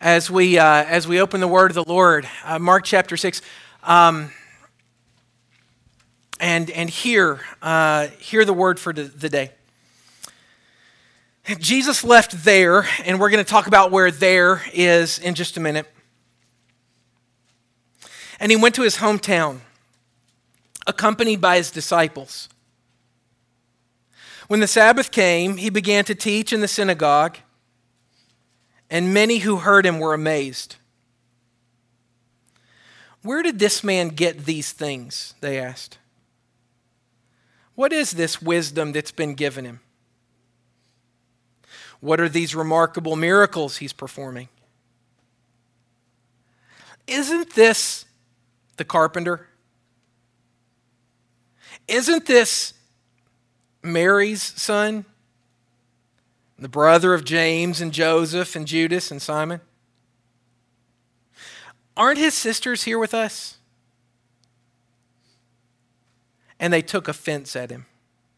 as we open the Word of the Lord, Mark chapter 6, and hear the word for the day. Jesus left there, and we're going to talk about where there is in just a minute. And he went to his hometown, accompanied by his disciples. When the Sabbath came, he began to teach in the synagogue, and many who heard him were amazed. "Where did this man get these things?" they asked. "What is this wisdom that's been given him? What are these remarkable miracles he's performing? Isn't this the carpenter? Isn't this Mary's son, the brother of James and Joseph and Judas and Simon? Aren't his sisters here with us?" And they took offense at him.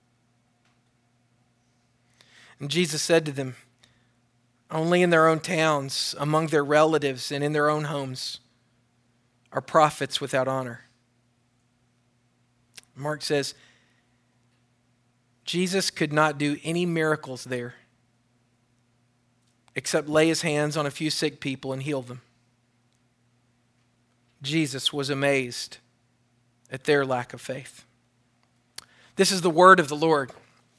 And Jesus said to them, "Only in their own towns, among their relatives, and in their own homes are prophets without honor." Mark says, Jesus could not do any miracles there except lay his hands on a few sick people and heal them. Jesus was amazed at their lack of faith. This is the word of the Lord.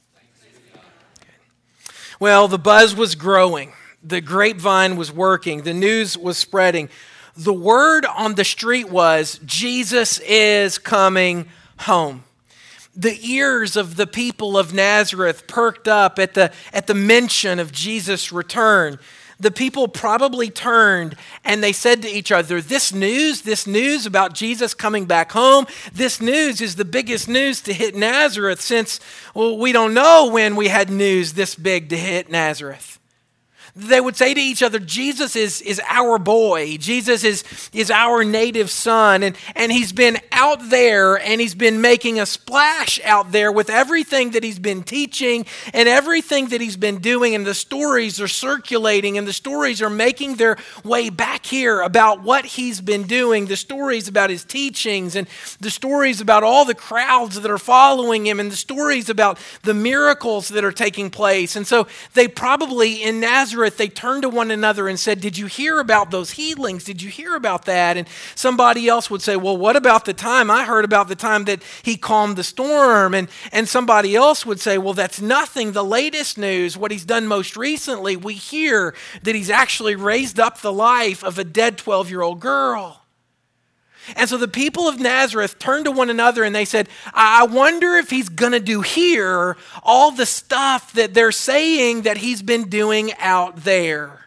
Well, the buzz was growing. The grapevine was working. The news was spreading. The word on the street was, Jesus is coming home. The ears of the people of Nazareth perked up at the mention of Jesus' return. The people probably turned and they said to each other, this news about Jesus coming back home, this news is the biggest news to hit Nazareth since, well, we don't know when we had news this big to hit Nazareth. They would say to each other, Jesus is our boy. Jesus is our native son. And he's been out there and he's been making a splash out there with everything that he's been teaching and everything that he's been doing. And the stories are circulating and the stories are making their way back here about what he's been doing. The stories about his teachings and the stories about all the crowds that are following him and the stories about the miracles that are taking place. And so they probably in Nazareth, they turned to one another and said, "Did you hear about those healings? Did you hear about that?" And somebody else would say, "Well, what about the time? I heard about the time that he calmed the storm." And somebody else would say, "Well, that's nothing. The latest news, what he's done most recently, we hear that he's actually raised up the life of a dead 12-year-old girl." And so the people of Nazareth turned to one another and they said, "I wonder if he's going to do here all the stuff that they're saying that he's been doing out there."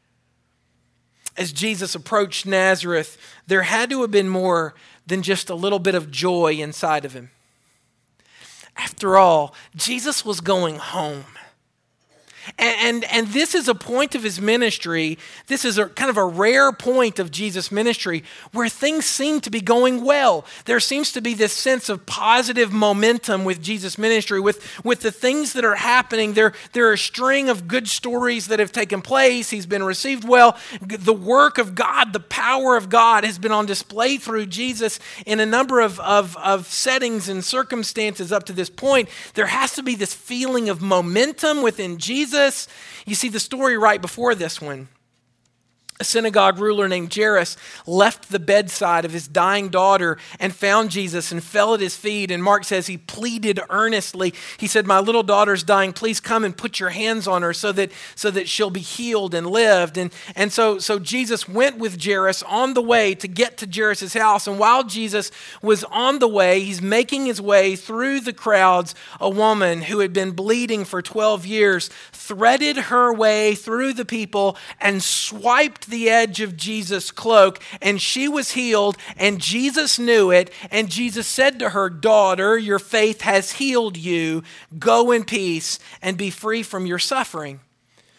As Jesus approached Nazareth, there had to have been more than just a little bit of joy inside of him. After all, Jesus was going home. And this is a point of his ministry. This is kind of a rare point of Jesus' ministry where things seem to be going well. There seems to be this sense of positive momentum with Jesus' ministry, with the things that are happening. There are a string of good stories that have taken place. He's been received well. The work of God, the power of God has been on display through Jesus in a number of settings and circumstances up to this point. There has to be this feeling of momentum within Jesus. You see the story right before this one. A synagogue ruler named Jairus left the bedside of his dying daughter and found Jesus and fell at his feet. And Mark says he pleaded earnestly. He said, "My little daughter's dying. Please come and put your hands on her so that she'll be healed and lived." And so Jesus went with Jairus on the way to get to Jairus' house. And while Jesus was on the way, he's making his way through the crowds. A woman who had been bleeding for 12 years threaded her way through the people and swiped the edge of Jesus' cloak, and she was healed, and Jesus knew it, and Jesus said to her, "Daughter, your faith has healed you. Go in peace and be free from your suffering."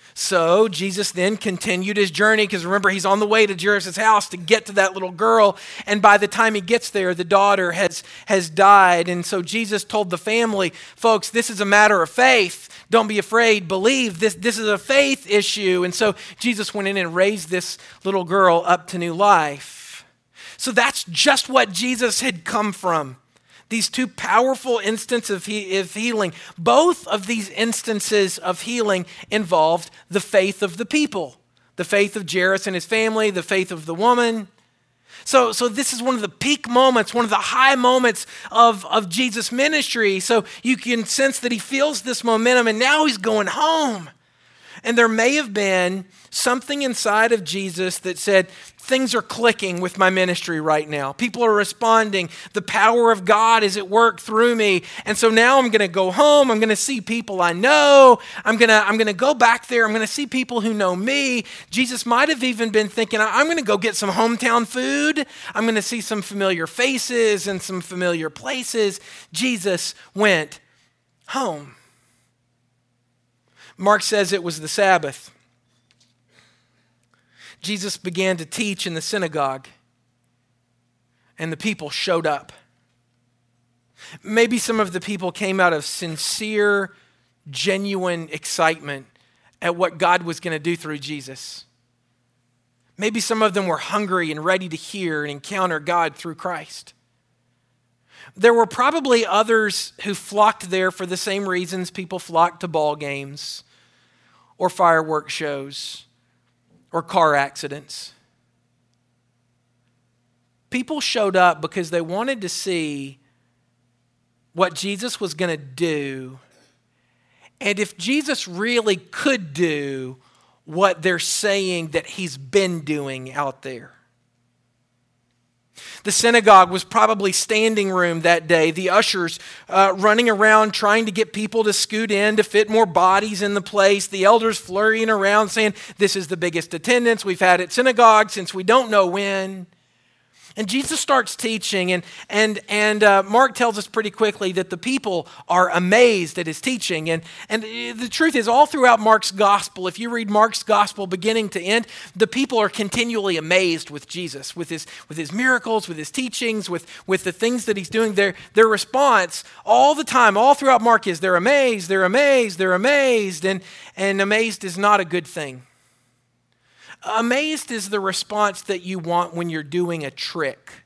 So Jesus then continued his journey, because remember, he's on the way to Jairus' house to get to that little girl. And by the time he gets there, the daughter has died. And so Jesus told the family, folks, this is a matter of faith. Don't be afraid, believe. This is a faith issue. And so Jesus went in and raised this little girl up to new life. So that's just what Jesus had come from. These two powerful instances of healing. Both of these instances of healing involved the faith of the people. The faith of Jairus and his family, the faith of the woman. So this is one of the peak moments, one of the high moments of Jesus' ministry. So you can sense that he feels this momentum, and now he's going home. And there may have been something inside of Jesus that said, things are clicking with my ministry right now. People are responding. The power of God is at work through me. And so now I'm going to go home. I'm going to see people I know. I'm going to go back there. I'm going to see people who know me. Jesus might have even been thinking, I'm going to go get some hometown food. I'm going to see some familiar faces and some familiar places. Jesus went home. Mark says it was the Sabbath. Jesus began to teach in the synagogue, and the people showed up. Maybe some of the people came out of sincere, genuine excitement at what God was going to do through Jesus. Maybe some of them were hungry and ready to hear and encounter God through Christ. There were probably others who flocked there for the same reasons people flocked to ball games or fireworks shows or car accidents. People showed up because they wanted to see what Jesus was going to do, and if Jesus really could do what they're saying that he's been doing out there. The synagogue was probably standing room that day. The ushers running around trying to get people to scoot in to fit more bodies in the place. The elders flurrying around saying, this is the biggest attendance we've had at synagogue since we don't know when. And Jesus starts teaching, and Mark tells us pretty quickly that the people are amazed at his teaching. And the truth is, all throughout Mark's gospel, if you read Mark's gospel beginning to end, the people are continually amazed with Jesus, with his miracles, with his teachings, with the things that he's doing. Their response all the time, all throughout Mark, is they're amazed, they're amazed, they're amazed. And amazed is not a good thing. Amazed is the response that you want when you're doing a trick.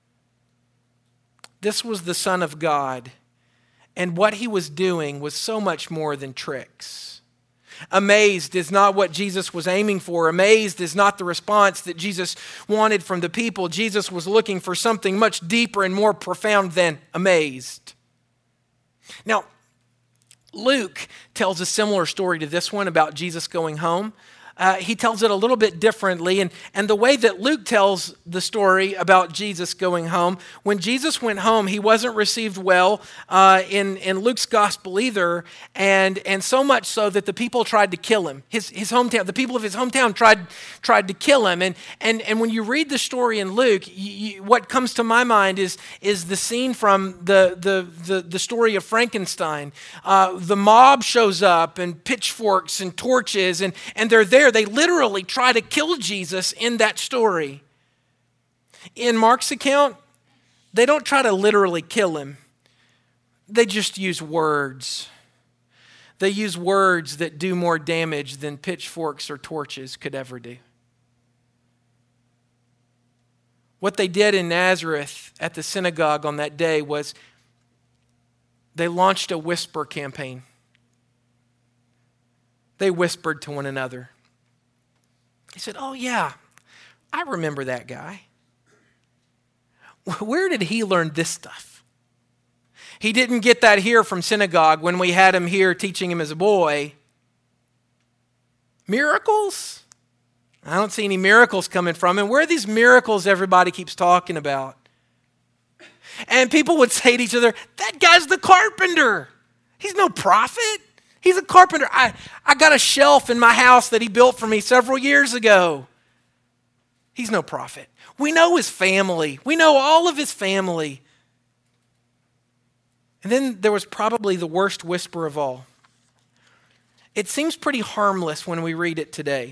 This was the Son of God, and what he was doing was so much more than tricks. Amazed is not what Jesus was aiming for. Amazed is not the response that Jesus wanted from the people. Jesus was looking for something much deeper and more profound than amazed. Now, Luke tells a similar story to this one about Jesus going home. He tells it a little bit differently. And the way that Luke tells the story about Jesus going home, when Jesus went home, he wasn't received well in Luke's gospel either. And so much so that the people tried to kill him. His hometown, the people of his hometown tried to kill him. And when you read the story in Luke, what comes to my mind is the scene from the story of Frankenstein. The mob shows up and pitchforks and torches, and they're there. They literally try to kill Jesus in that story. In Mark's account, they don't try to literally kill him. They just use words. They use words that do more damage than pitchforks or torches could ever do. What they did in Nazareth at the synagogue on that day was they launched a whisper campaign. They whispered to one another. He said, oh yeah, I remember that guy. Where did he learn this stuff? He didn't get that here from synagogue when we had him here teaching him as a boy. Miracles? I don't see any miracles coming from him. Where are these miracles everybody keeps talking about? And people would say to each other, that guy's the carpenter. He's no prophet. He's a carpenter. I got a shelf in my house that he built for me several years ago. He's no prophet. We know his family. We know all of his family. And then there was probably the worst whisper of all. It seems pretty harmless when we read it today,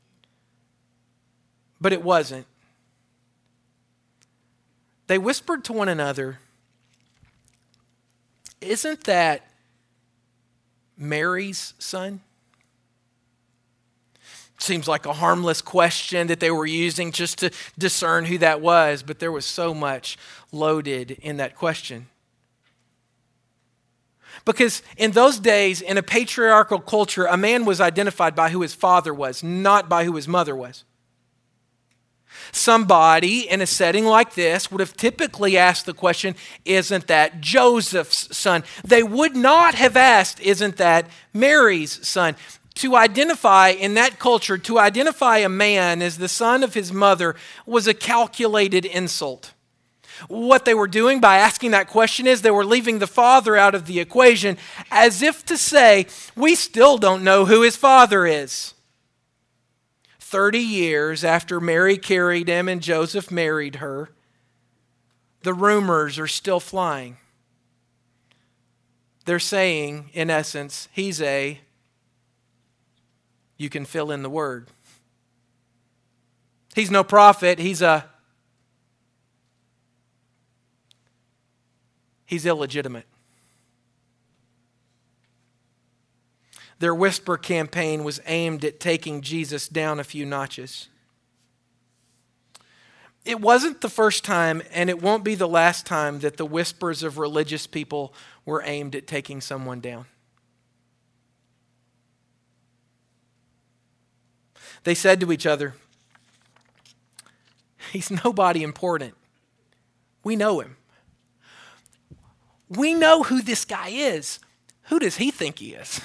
but it wasn't. They whispered to one another, "Isn't that Mary's son?" Seems like a harmless question that they were using just to discern who that was, but there was so much loaded in that question. Because in those days, in a patriarchal culture, a man was identified by who his father was, not by who his mother was. Somebody in a setting like this would have typically asked the question, "Isn't that Joseph's son?" They would not have asked, "Isn't that Mary's son?" To identify in that culture, to identify a man as the son of his mother was a calculated insult. What they were doing by asking that question is they were leaving the father out of the equation, as if to say, we still don't know who his father is. 30 years after Mary carried him and Joseph married her, the rumors are still flying. They're saying, in essence, he's a, you can fill in the word. He's no prophet, he's illegitimate. Their whisper campaign was aimed at taking Jesus down a few notches. It wasn't the first time, and it won't be the last time, that the whispers of religious people were aimed at taking someone down. They said to each other, "He's nobody important. We know him. We know who this guy is. Who does he think he is?"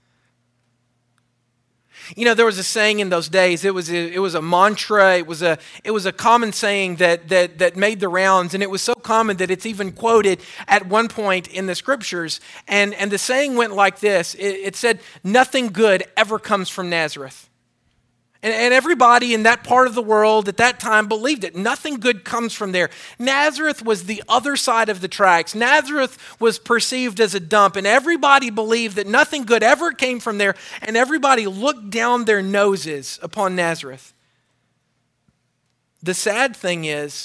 You know, there was a saying in those days. It was a mantra. It was a common saying that made the rounds, and it was so common that it's even quoted at one point in the scriptures. And the saying went like this. It said, "Nothing good ever comes from Nazareth." And everybody in that part of the world at that time believed it. Nothing good comes from there. Nazareth was the other side of the tracks. Nazareth was perceived as a dump, and everybody believed that nothing good ever came from there, and everybody looked down their noses upon Nazareth. The sad thing is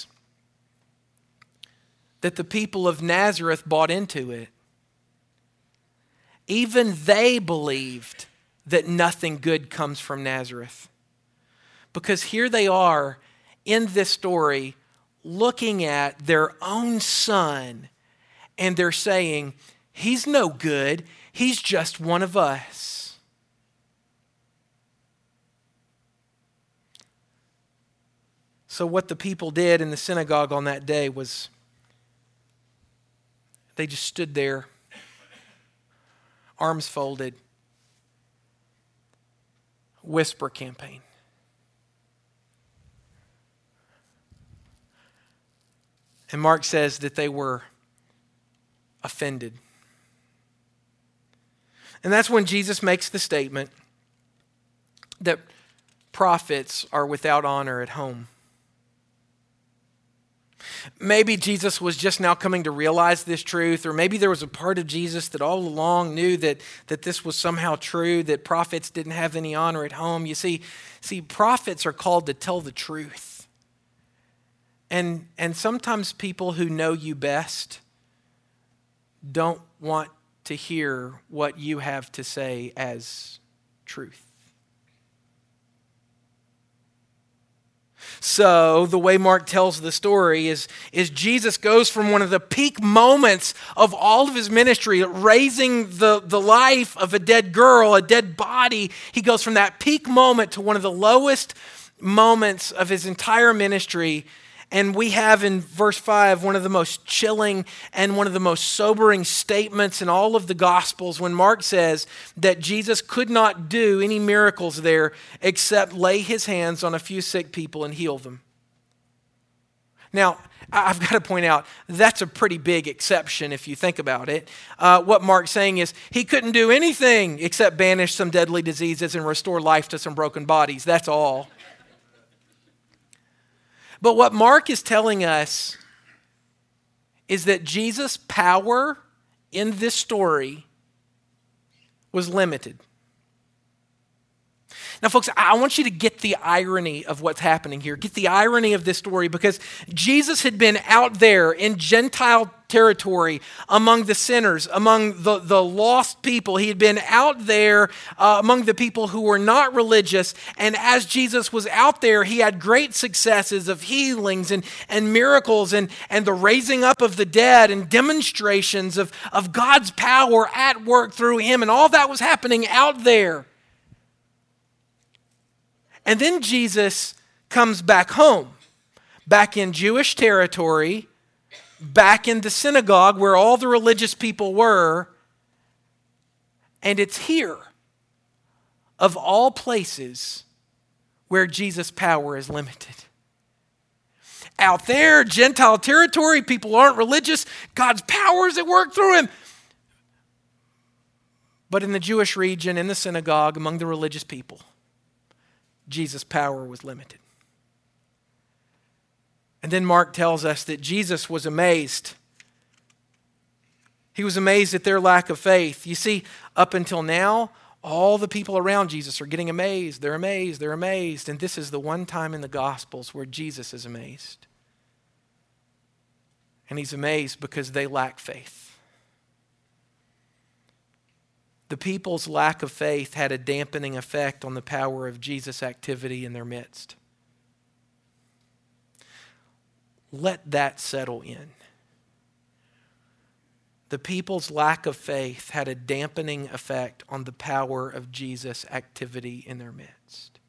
that the people of Nazareth bought into it. Even they believed that nothing good comes from Nazareth. Because here they are in this story looking at their own son, and they're saying, "He's no good. He's just one of us." So what the people did in the synagogue on that day was they just stood there, arms folded, whisper campaign. And Mark says that they were offended. And that's when Jesus makes the statement that prophets are without honor at home. Maybe Jesus was just now coming to realize this truth, or maybe there was a part of Jesus that all along knew that this was somehow true, that prophets didn't have any honor at home. You see, prophets are called to tell the truth. And sometimes people who know you best don't want to hear what you have to say as truth. So the way Mark tells the story is Jesus goes from one of the peak moments of all of his ministry, raising the life of a dead girl, a dead body. He goes from that peak moment to one of the lowest moments of his entire ministry. And we have in verse 5 one of the most chilling and one of the most sobering statements in all of the Gospels when Mark says that Jesus could not do any miracles there except lay his hands on a few sick people and heal them. Now, I've got to point out, that's a pretty big exception if you think about it. What Mark's saying is he couldn't do anything except banish some deadly diseases and restore life to some broken bodies. That's all. But what Mark is telling us is that Jesus' power in this story was limited. Now, folks, I want you to get the irony of what's happening here. Get the irony of this story, because Jesus had been out there in Gentile territory among the sinners, among the lost people. He had been out there among the people who were not religious. And as Jesus was out there, he had great successes of healings and miracles and the raising up of the dead and demonstrations of God's power at work through him. And all that was happening out there. And then Jesus comes back home, back in Jewish territory, back in the synagogue where all the religious people were. And it's here, of all places, where Jesus' power is limited. Out there, Gentile territory, people aren't religious. God's power is at work through him. But in the Jewish region, in the synagogue, among the religious people, Jesus' power was limited. And then Mark tells us that Jesus was amazed. He was amazed at their lack of faith. You see, up until now, all the people around Jesus are getting amazed. They're amazed. They're amazed. And this is the one time in the Gospels where Jesus is amazed. And he's amazed because they lack faith. The people's lack of faith had a dampening effect on the power of Jesus' activity in their midst. Let that settle in. The people's lack of faith had a dampening effect on the power of Jesus' activity in their midst.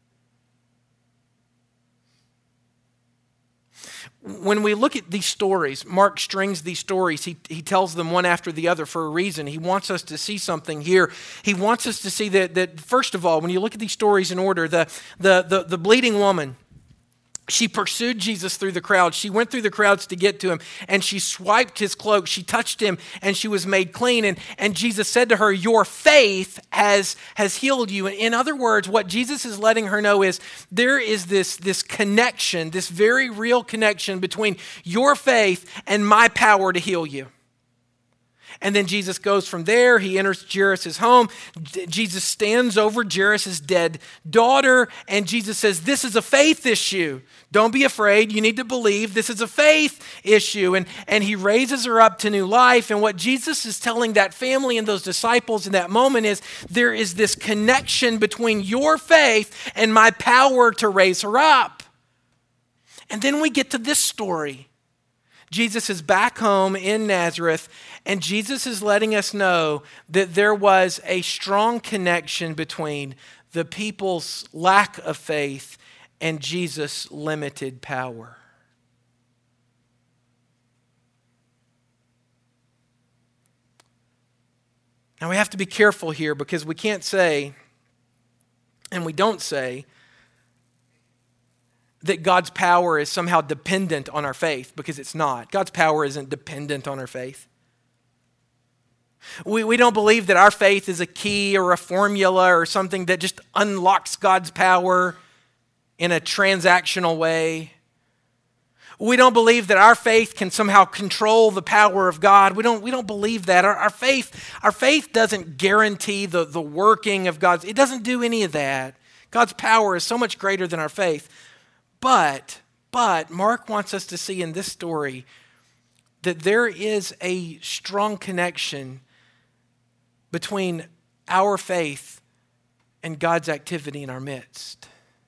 When we look at these stories, Mark strings these stories. He tells them one after the other for a reason. He wants us to see something here. He wants us to see that first of all, when you look at these stories in order, the bleeding woman, she pursued Jesus through the crowd. She went through the crowds to get to him, and she swiped his cloak. She touched him, and she was made clean. And Jesus said to her, "Your faith has healed you." In other words, what Jesus is letting her know is there is this connection, this very real connection between your faith and my power to heal you. And then Jesus goes from there. He enters Jairus' home. Jesus stands over Jairus' dead daughter, and Jesus says, "This is a faith issue. Don't be afraid. You need to believe. This is a faith issue." And he raises her up to new life. And what Jesus is telling that family and those disciples in that moment is there is this connection between your faith and my power to raise her up. And then we get to this story. Jesus is back home in Nazareth, and Jesus is letting us know that there was a strong connection between the people's lack of faith and Jesus' limited power. Now we have to be careful here, because we can't say, and we don't say, that God's power is somehow dependent on our faith, because it's not. God's power isn't dependent on our faith. We don't believe that our faith is a key or a formula or something that just unlocks God's power in a transactional way. We don't believe that our faith can somehow control the power of God. We don't believe that. Our faith doesn't guarantee the working of God's. It doesn't do any of that. God's power is so much greater than our faith. But Mark wants us to see in this story that there is a strong connection between our faith and God's activity in our midst.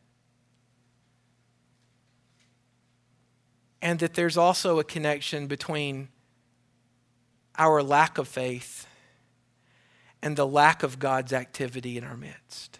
And that there's also a connection between our lack of faith and the lack of God's activity in our midst.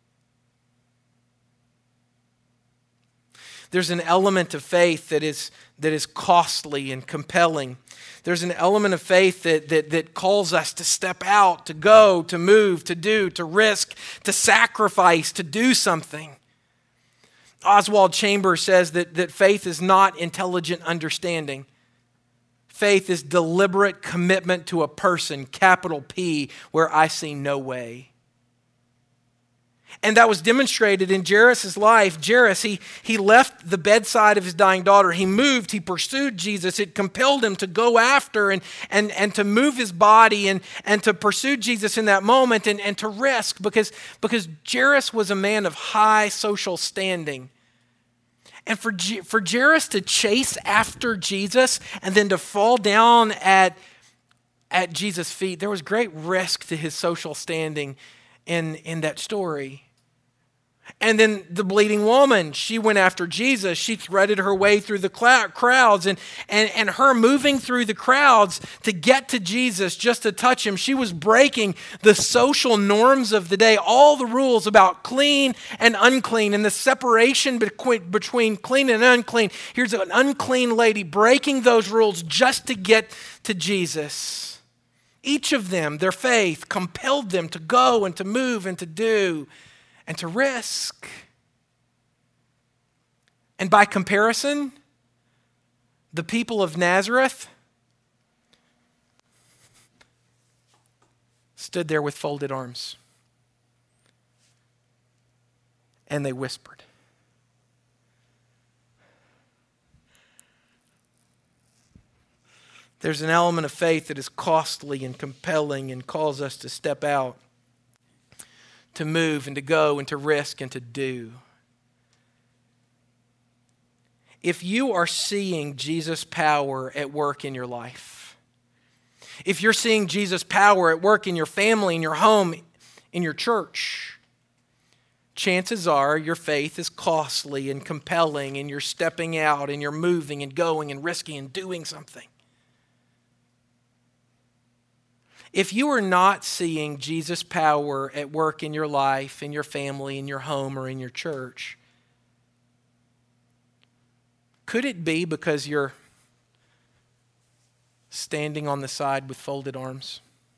There's an element of faith that is costly and compelling. There's an element of faith that calls us to step out, to go, to move, to do, to risk, to sacrifice, to do something. Oswald Chambers says that faith is not intelligent understanding. Faith is deliberate commitment to a person, capital P, where I see no way. And that was demonstrated in Jairus' life. Jairus, he left the bedside of his dying daughter. He moved, he pursued Jesus. It compelled him to go after and to move his body and to pursue Jesus in that moment and to risk because Jairus was a man of high social standing. And for Jairus to chase after Jesus and then to fall down at Jesus' feet, there was great risk to his social standing in that story. And then the bleeding woman, she went after Jesus. She threaded her way through the crowds and her moving through the crowds to get to Jesus, just to touch him. She was breaking the social norms of the day, all the rules about clean and unclean and the separation between clean and unclean. Here's an unclean lady breaking those rules just to get to Jesus. Each of them, their faith compelled them to go and to move and to do and to risk. And by comparison, the people of Nazareth stood there with folded arms. And they whispered. There's an element of faith that is costly and compelling and calls us to step out, to move and to go and to risk and to do. If you are seeing Jesus' power at work in your life, if you're seeing Jesus' power at work in your family, in your home, in your church, chances are your faith is costly and compelling and you're stepping out and you're moving and going and risking and doing something. If you are not seeing Jesus' power at work in your life, in your family, in your home, or in your church, could it be because you're standing on the side with folded arms?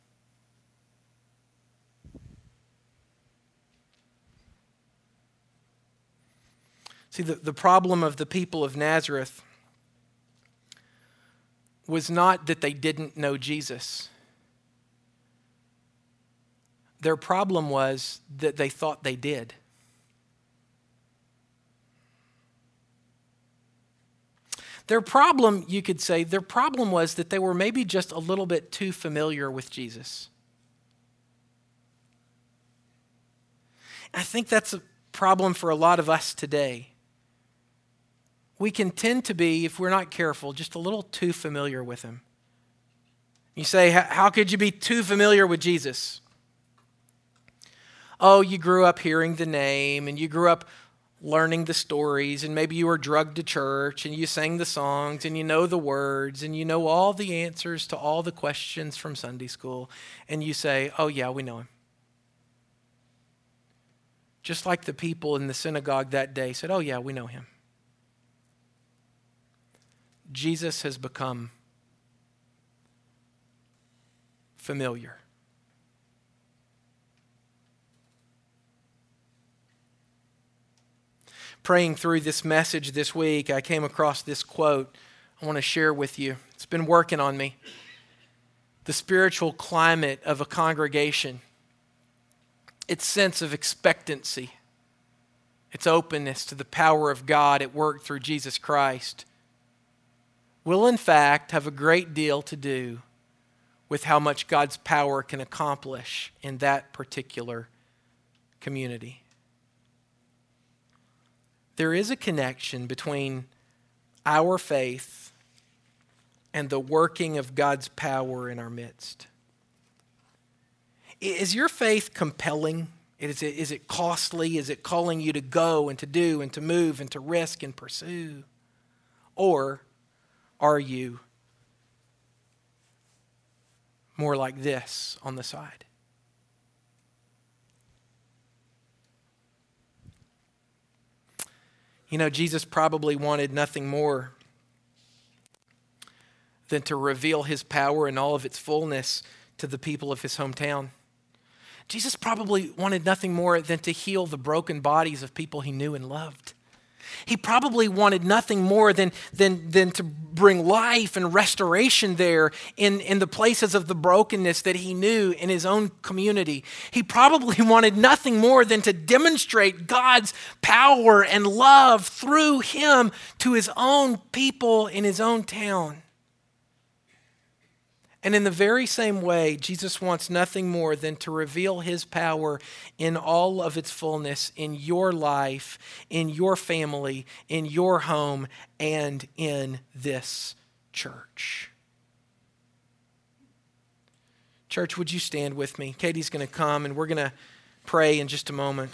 See, the problem of the people of Nazareth was not that they didn't know Jesus. Their problem was that they thought they did. Their problem, you could say, their problem was that they were maybe just a little bit too familiar with Jesus. I think that's a problem for a lot of us today. We can tend to be, if we're not careful, just a little too familiar with him. You say, how could you be too familiar with Jesus? Oh, you grew up hearing the name and you grew up learning the stories and maybe you were drugged to church and you sang the songs and you know the words and you know all the answers to all the questions from Sunday school and you say, oh yeah, we know him. Just like the people in the synagogue that day said, oh yeah, we know him. Jesus has become familiar. Praying through this message this week, I came across this quote I want to share with you. It's been working on me. The spiritual climate of a congregation, its sense of expectancy, its openness to the power of God at work through Jesus Christ, will in fact have a great deal to do with how much God's power can accomplish in that particular community. There is a connection between our faith and the working of God's power in our midst. Is your faith compelling? Is it costly? Is it calling you to go and to do and to move and to risk and pursue? Or are you more like this on the side? You know, Jesus probably wanted nothing more than to reveal his power in all of its fullness to the people of his hometown. Jesus probably wanted nothing more than to heal the broken bodies of people he knew and loved. He probably wanted nothing more than to bring life and restoration there in the places of the brokenness that he knew in his own community. He probably wanted nothing more than to demonstrate God's power and love through him to his own people in his own town. And in the very same way, Jesus wants nothing more than to reveal his power in all of its fullness in your life, in your family, in your home, and in this church. Church, would you stand with me? Katie's going to come and we're going to pray in just a moment.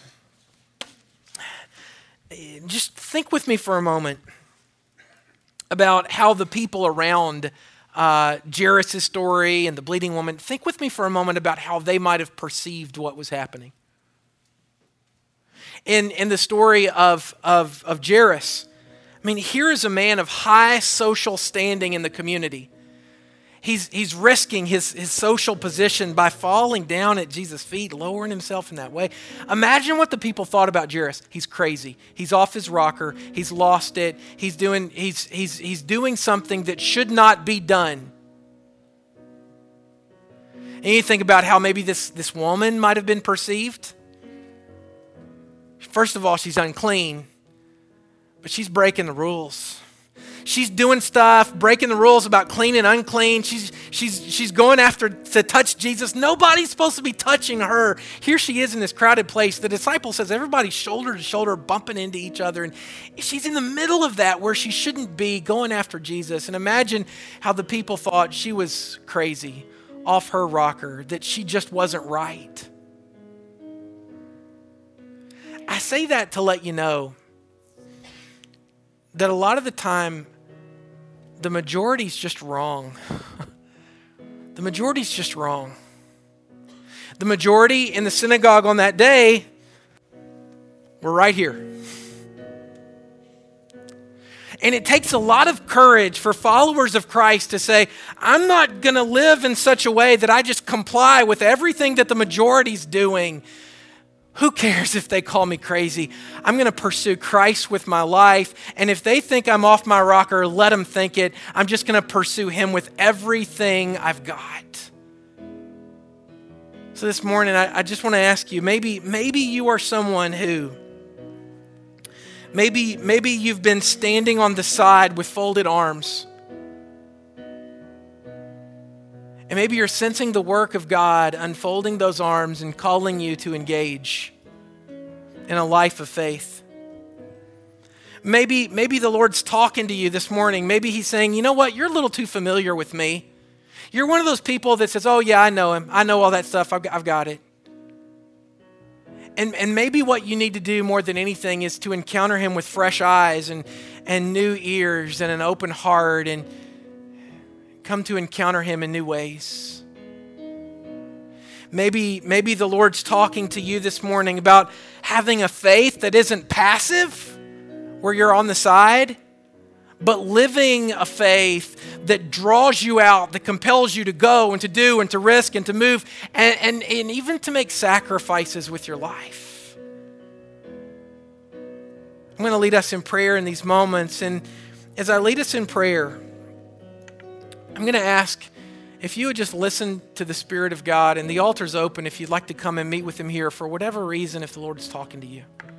Just think with me for a moment about how the people around Jairus' story and the bleeding woman, think with me for a moment about how they might have perceived what was happening. In the story of Jairus, I mean, here is a man of high social standing in the community. He's risking his social position by falling down at Jesus' feet, lowering himself in that way. Imagine what the people thought about Jairus. He's crazy. He's off his rocker. He's lost it. He's doing something that should not be done. And you think about how maybe this woman might have been perceived. First of all, she's unclean, but she's breaking the rules. She's doing stuff, breaking the rules about clean and unclean. She's going after to touch Jesus. Nobody's supposed to be touching her. Here she is in this crowded place. The disciple says everybody's shoulder to shoulder bumping into each other. And she's in the middle of that where she shouldn't be, going after Jesus. And imagine how the people thought she was crazy, off her rocker, that she just wasn't right. I say that to let you know that a lot of the time, the majority's just wrong. The majority's just wrong. The majority in the synagogue on that day were right here. And it takes a lot of courage for followers of Christ to say, I'm not going to live in such a way that I just comply with everything that the majority's doing. Who cares if they call me crazy? I'm going to pursue Christ with my life. And if they think I'm off my rocker, let them think it. I'm just going to pursue him with everything I've got. So this morning, I just want to ask you, maybe you are someone who, maybe you've been standing on the side with folded arms. And maybe you're sensing the work of God unfolding those arms and calling you to engage in a life of faith. Maybe the Lord's talking to you this morning. Maybe he's saying, you know what, you're a little too familiar with me. You're one of those people that says, oh yeah, I know him. I know all that stuff. I've got it. And maybe what you need to do more than anything is to encounter him with fresh eyes and new ears and an open heart and come to encounter him in new ways. Maybe the Lord's talking to you this morning about having a faith that isn't passive, where you're on the side, but living a faith that draws you out, that compels you to go and to do and to risk and to move and even to make sacrifices with your life. I'm going to lead us in prayer in these moments. And as I lead us in prayer, I'm going to ask if you would just listen to the Spirit of God, and the altar's open if you'd like to come and meet with him here for whatever reason, if the Lord's talking to you.